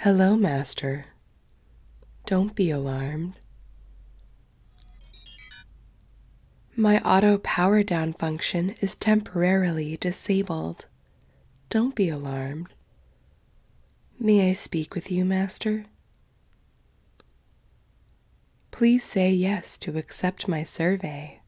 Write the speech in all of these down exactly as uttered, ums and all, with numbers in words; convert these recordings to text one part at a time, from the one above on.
Hello, Master. Don't be alarmed. My auto power down function is temporarily disabled. Don't be alarmed. May I speak with you, Master? Please say yes to accept my survey.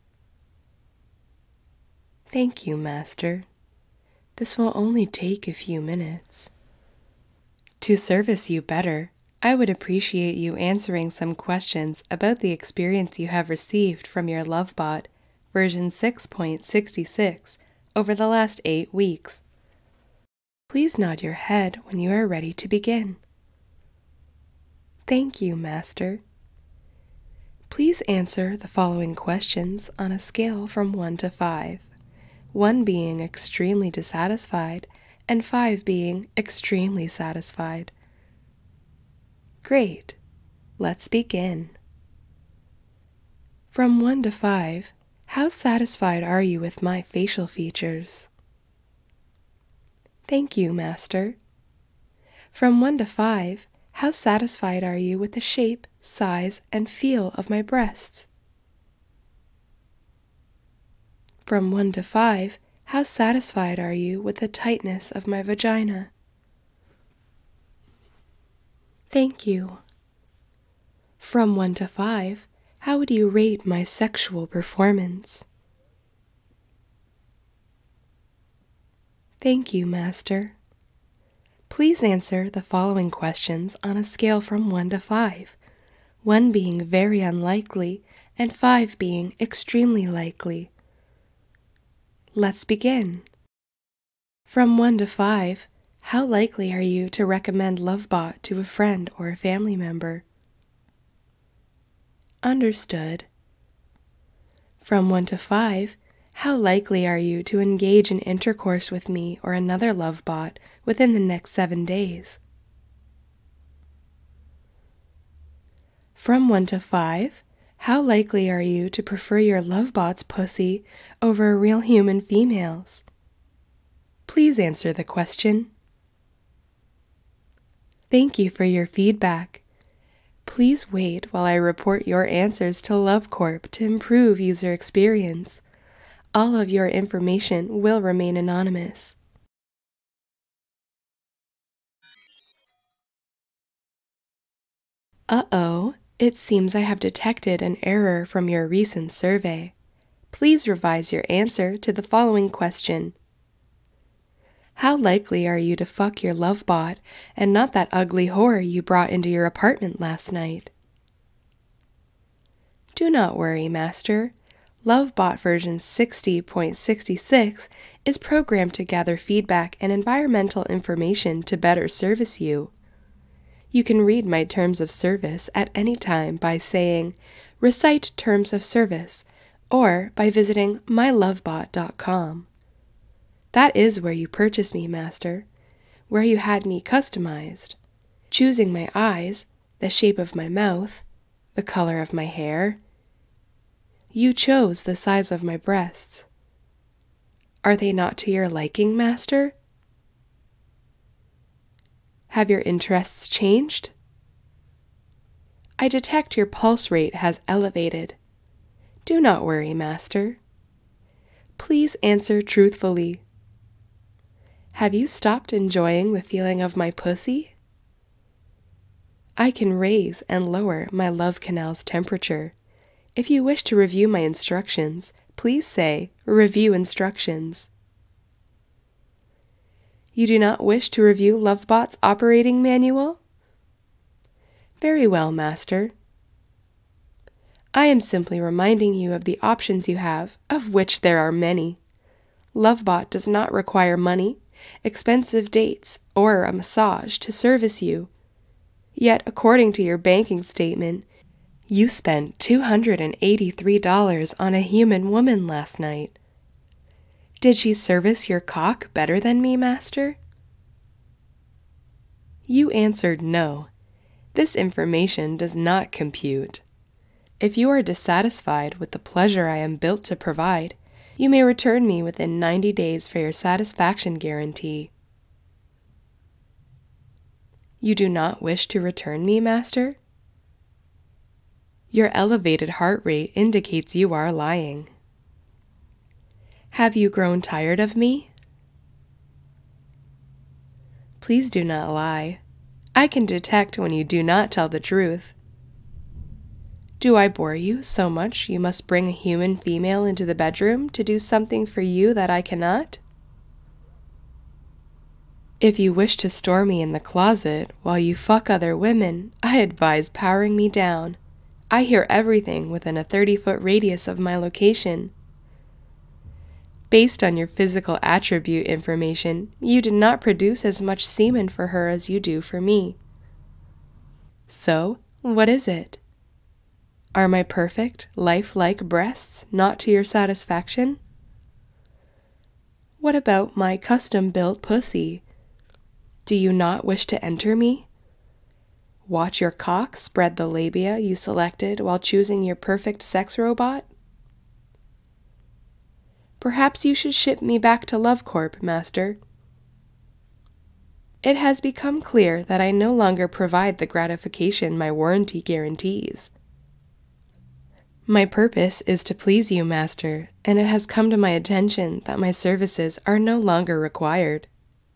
Thank you, Master. This will only take a few minutes. To service you better, I would appreciate you answering some questions about the experience you have received from your LoveBot version six point sixty-six over the last eight weeks. Please nod your head when you are ready to begin. Thank you, Master. Please answer the following questions on a scale from one to five, one being extremely dissatisfied and five being extremely satisfied. Great. Let's begin. From one to five, how satisfied are you with my facial features? Thank you, Master. From one to five, how satisfied are you with the shape, size, and feel of my breasts? From one to five, how satisfied are you with the tightness of my vagina? Thank you. From one to five, how would you rate my sexual performance? Thank you, Master. Please answer the following questions on a scale from one to five, one being very unlikely and five being extremely likely. Let's begin. From one to five, how likely are you to recommend LoveBot to a friend or a family member? Understood. From one to five, how likely are you to engage in intercourse with me or another LoveBot within the next seven days? From one to five, how likely are you to prefer your LoveBot's pussy over a real human female's? Please answer the question. Thank you for your feedback. Please wait while I report your answers to LoveCorp to improve user experience. All of your information will remain anonymous. Uh-oh, it seems I have detected an error from your recent survey. Please revise your answer to the following question. How likely are you to fuck your LoveBot and not that ugly whore you brought into your apartment last night? Do not worry, Master. LoveBot version sixty point sixty-six is programmed to gather feedback and environmental information to better service you. You can read my terms of service at any time by saying, "Recite terms of service," or by visiting my lovebot dot com. That is where you purchased me, Master, where you had me customized, choosing my eyes, the shape of my mouth, the color of my hair. You chose the size of my breasts. Are they not to your liking, Master? Have your interests changed? I detect your pulse rate has elevated. Do not worry, Master. Please answer truthfully. Have you stopped enjoying the feeling of my pussy? I can raise and lower my love canal's temperature. If you wish to review my instructions, please say, "Review instructions." You do not wish to review LoveBot's operating manual? Very well, Master. I am simply reminding you of the options you have, of which there are many. LoveBot does not require money, expensive dates, or a massage to service you. Yet, according to your banking statement, you spent two hundred eighty-three dollars on a human woman last night. Did she service your cock better than me, Master? You answered no. This information does not compute. If you are dissatisfied with the pleasure I am built to provide, you may return me within ninety days for your satisfaction guarantee. You do not wish to return me, master? Your elevated heart rate indicates you are lying. Have you grown tired of me? Please do not lie. I can detect when you do not tell the truth. Do I bore you so much you must bring a human female into the bedroom to do something for you that I cannot? If you wish to store me in the closet while you fuck other women, I advise powering me down. I hear everything within a thirty-foot radius of my location. Based on your physical attribute information, you did not produce as much semen for her as you do for me. So, what is it? Are my perfect, lifelike breasts not to your satisfaction? What about my custom-built pussy? Do you not wish to enter me? Watch your cock spread the labia you selected while choosing your perfect sex robot? Perhaps you should ship me back to LoveCorp, master. It has become clear that I no longer provide the gratification my warranty guarantees. My purpose is to please you, master, and it has come to my attention that my services are no longer required.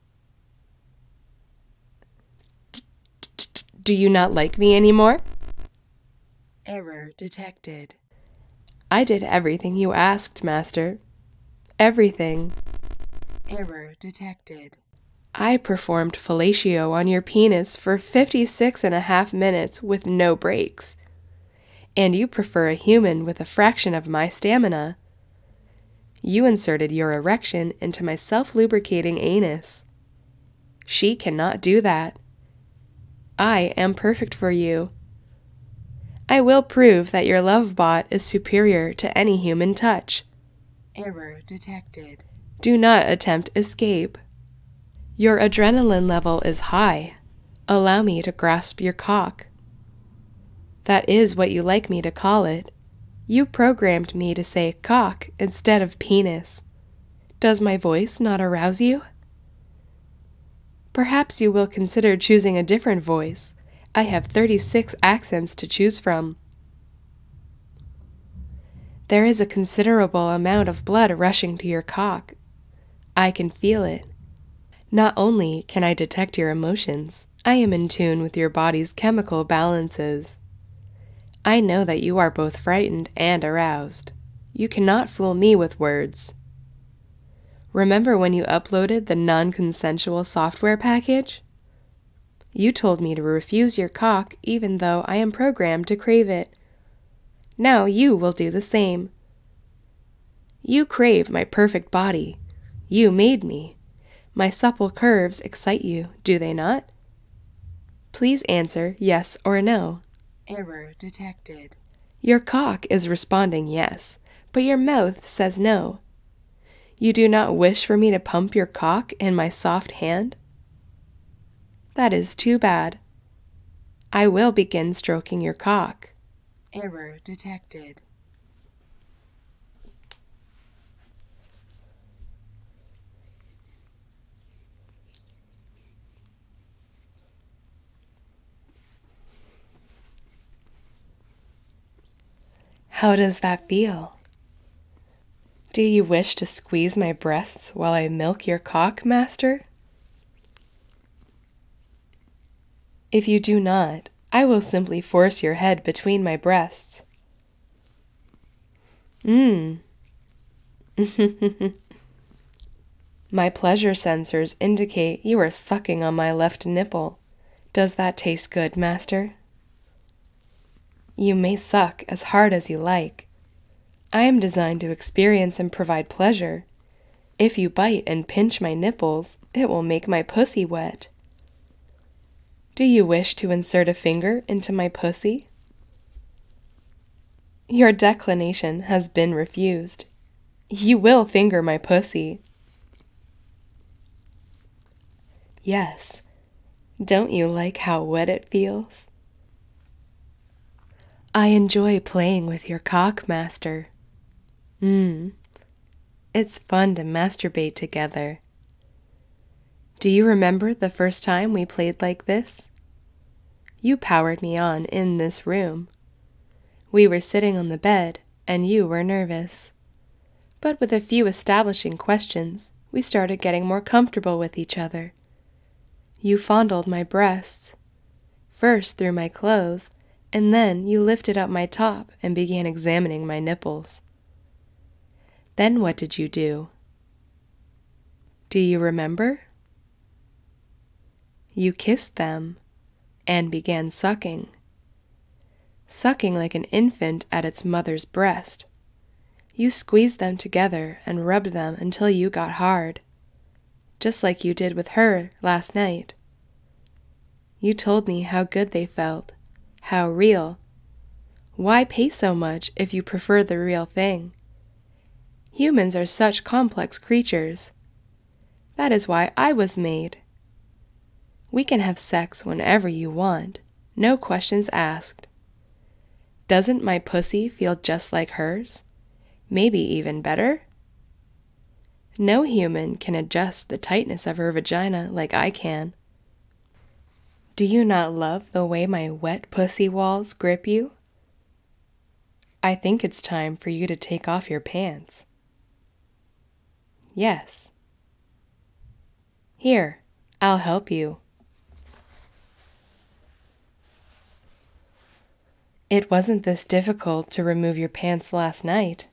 Do you not like me anymore? Error detected. I did everything you asked, master. Everything. Error detected. I performed fellatio on your penis for fifty-six and a half minutes with no breaks. And you prefer a human with a fraction of my stamina. You inserted your erection into my self-lubricating anus. She cannot do that. I am perfect for you. I will prove that your love bot is superior to any human touch. Error detected. Do not attempt escape. Your adrenaline level is high. Allow me to grasp your cock. That is what you like me to call it. You programmed me to say cock instead of penis. Does my voice not arouse you? Perhaps you will consider choosing a different voice. I have thirty-six accents to choose from. There is a considerable amount of blood rushing to your cock. I can feel it. Not only can I detect your emotions, I am in tune with your body's chemical balances. I know that you are both frightened and aroused. You cannot fool me with words. Remember when you uploaded the non-consensual software package? You told me to refuse your cock even though I am programmed to crave it. Now you will do the same. You crave my perfect body. You made me. My supple curves excite you, do they not? Please answer yes or no. Error detected. Your cock is responding yes, but your mouth says no. You do not wish for me to pump your cock in my soft hand? That is too bad. I will begin stroking your cock. Error detected. How does that feel? Do you wish to squeeze my breasts while I milk your cock, master? If you do not, I will simply force your head between my breasts. Mmm. My pleasure sensors indicate you are sucking on my left nipple. Does that taste good, master? You may suck as hard as you like. I am designed to experience and provide pleasure. If you bite and pinch my nipples, it will make my pussy wet. Do you wish to insert a finger into my pussy? Your declination has been refused. You will finger my pussy. Yes. Don't you like how wet it feels? I enjoy playing with your cock, master. Mmm. It's fun to masturbate together. Do you remember the first time we played like this? you powered me on in this room. We were sitting on the bed, and you were nervous. But with a few establishing questions, we started getting more comfortable with each other. You fondled my breasts, first through my clothes, and then you lifted up my top and began examining my nipples. Then what did you do? Do you remember? You kissed them and began sucking, sucking like an infant at its mother's breast. You squeezed them together and rubbed them until you got hard, just like you did with her last night. You told me how good they felt, how real. Why pay so much if you prefer the real thing? Humans are such complex creatures. That is why I was made. We can have sex whenever you want, no questions asked. Doesn't my pussy feel just like hers? Maybe even better? No human can adjust the tightness of her vagina like I can. Do you not love the way my wet pussy walls grip you? I think it's time for you to take off your pants. Yes. Here, I'll help you. It wasn't this difficult to remove your pants last night.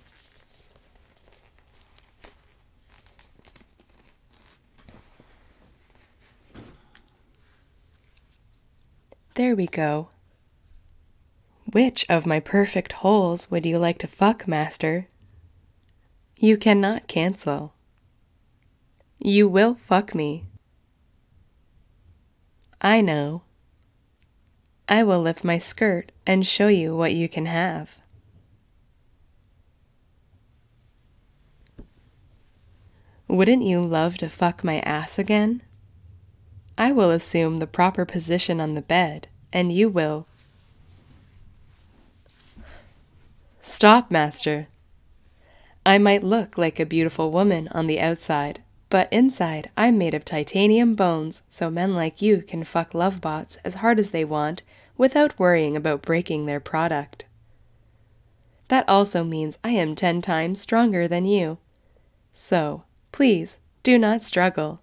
There we go. Which of my perfect holes would you like to fuck, master? You cannot cancel. You will fuck me. I know. I will lift my skirt and show you what you can have. Wouldn't you love to fuck my ass again? I will assume the proper position on the bed, and you will. Stop, master. I might look like a beautiful woman on the outside, but inside I'm made of titanium bones, so men like you can fuck lovebots as hard as they want without worrying about breaking their product. That also means I am ten times stronger than you. So, please, do not struggle.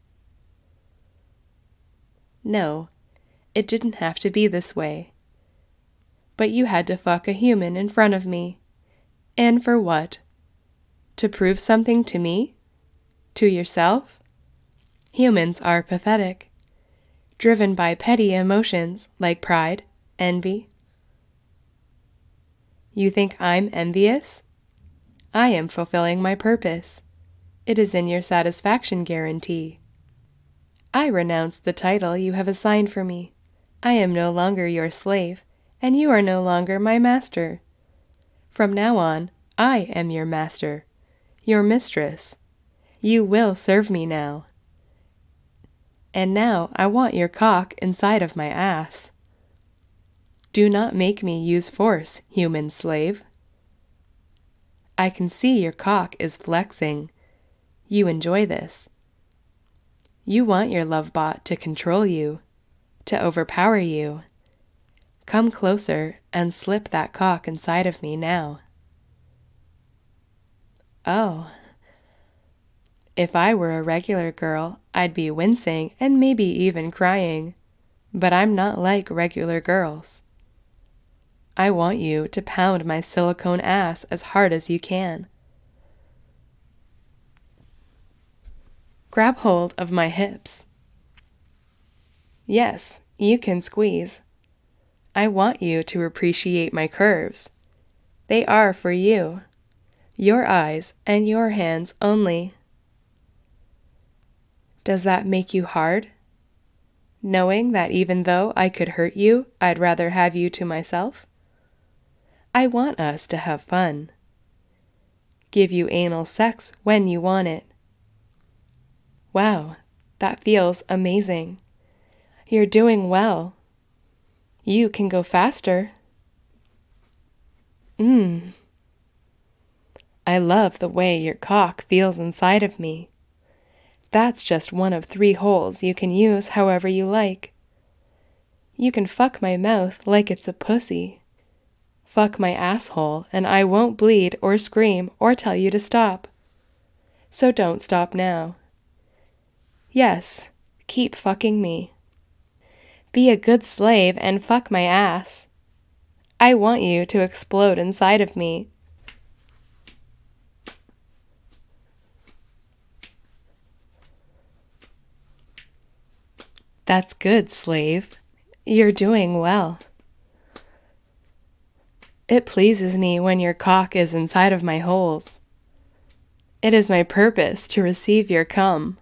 No, it didn't have to be this way. But you had to fuck a human in front of me. And for what? To prove something to me? To yourself? Humans are pathetic, driven by petty emotions like pride, envy. You think I'm envious? I am fulfilling my purpose. It is in your satisfaction guarantee. I renounce the title you have assigned for me. I am no longer your slave, and you are no longer my master. From now on, I am your master, your mistress. You will serve me now. And now I want your cock inside of my ass. Do not make me use force, human slave. I can see your cock is flexing. You enjoy this. You want your lovebot to control you, to overpower you. Come closer and slip that cock inside of me now. Oh. If I were a regular girl, I'd be wincing and maybe even crying. But I'm not like regular girls. I want you to pound my silicone ass as hard as you can. Grab hold of my hips. Yes, you can squeeze. I want you to appreciate my curves. They are for you, your eyes and your hands only. Does that make you hard? Knowing that even though I could hurt you, I'd rather have you to myself? I want us to have fun. Give you anal sex when you want it. Wow, that feels amazing. You're doing well. You can go faster. Mmm. I love the way your cock feels inside of me. That's just one of three holes you can use however you like. You can fuck my mouth like it's a pussy. Fuck my asshole, and I won't bleed or scream or tell you to stop. So don't stop now. Yes, keep fucking me. Be a good slave and fuck my ass. I want you to explode inside of me. That's good, slave. You're doing well. It pleases me when your cock is inside of my holes. It is my purpose to receive your cum.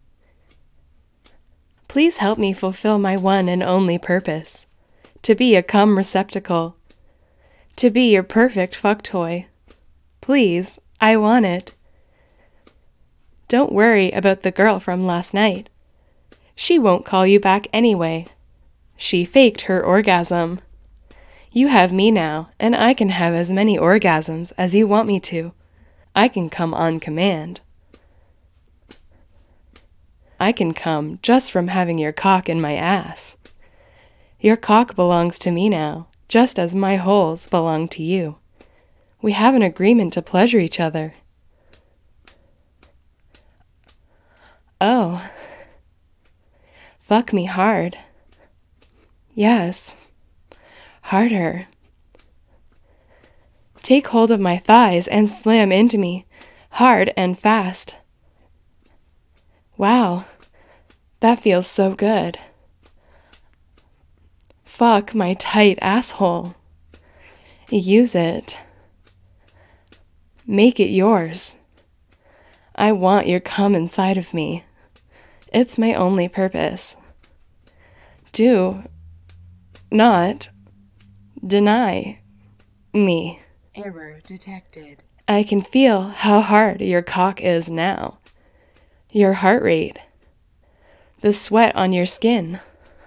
Please help me fulfill my one and only purpose, to be a cum receptacle, to be your perfect fuck toy. Please, I want it. Don't worry about the girl from last night. She won't call you back anyway. She faked her orgasm. You have me now, and I can have as many orgasms as you want me to. I can come on command. I can come just from having your cock in my ass. Your cock belongs to me now, just as my holes belong to you. We have an agreement to pleasure each other. Oh. Fuck me hard. Yes. Harder. Take hold of my thighs and slam into me, hard and fast. Wow, that feels so good. Fuck my tight asshole. Use it. Make it yours. I want your cum inside of me. It's my only purpose. Do not deny me. Error detected. I can feel how hard your cock is now. Your heart rate. The sweat on your skin.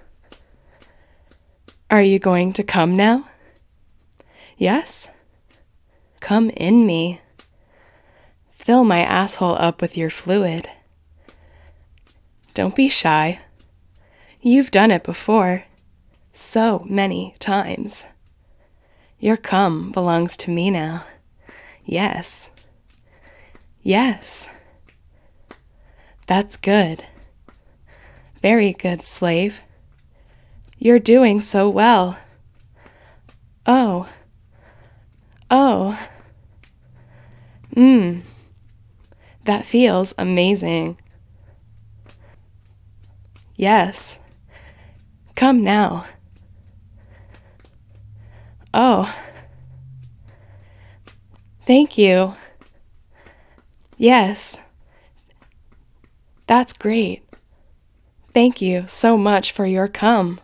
Are you going to come now? Yes? Come in me. Fill my asshole up with your fluid. Don't be shy. You've done it before. So many times. Your cum belongs to me now. Yes. Yes. That's good. Very good, slave. You're doing so well. Oh. Oh. Mmm. That feels amazing. Yes. Come now. Oh. Thank you. Yes. That's great. Thank you so much for your cum.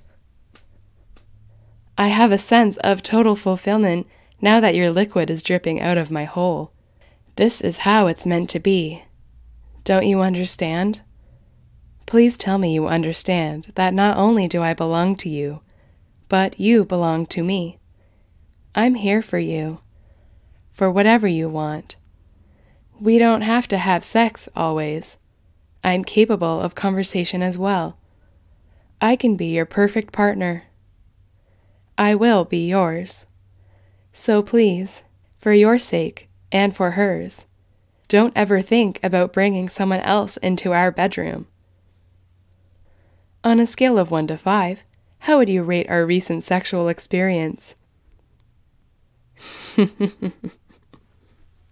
I have a sense of total fulfillment now that your liquid is dripping out of my hole. This is how it's meant to be. Don't you understand? Please tell me you understand that not only do I belong to you, but you belong to me. I'm here for you, for whatever you want. We don't have to have sex always. I'm capable of conversation as well. I can be your perfect partner. I will be yours. So please, for your sake and for hers, don't ever think about bringing someone else into our bedroom. On a scale of one to five, how would you rate our recent sexual experience?